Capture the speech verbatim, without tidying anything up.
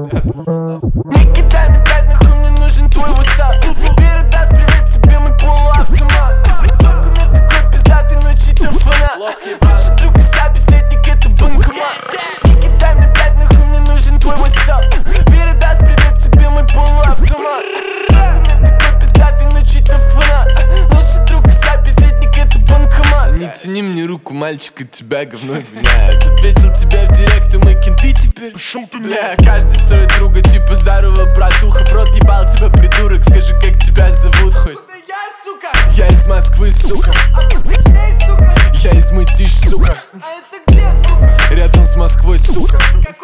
Не кидай мне пять, нахуй мне нужен твой васап. Передаст привет тебе мой полуавтомат. Только мир такой пиздатый, но чей-то фанат. Лучший друг и собеседник это банкомат. Не кидай мне пять, нахуй мне нужен твой васап. Передаст привет тебе мой полуавтомат. Только мир такой пиздатый, но чей-то фанат. Лучший друг и собеседник это банкомат. Не тяни мне руку, мальчик, от тебя говно воняет. Ответил тебе в директ, и мы кенты теперь. Бля, каждый строит друга, типа здорово, братуха. В рот ебал тебя, придурок, скажи, как тебя зовут хоть. Я из Москвы, сука. Я из Мытищ, сука. Рядом с Москвой, сука.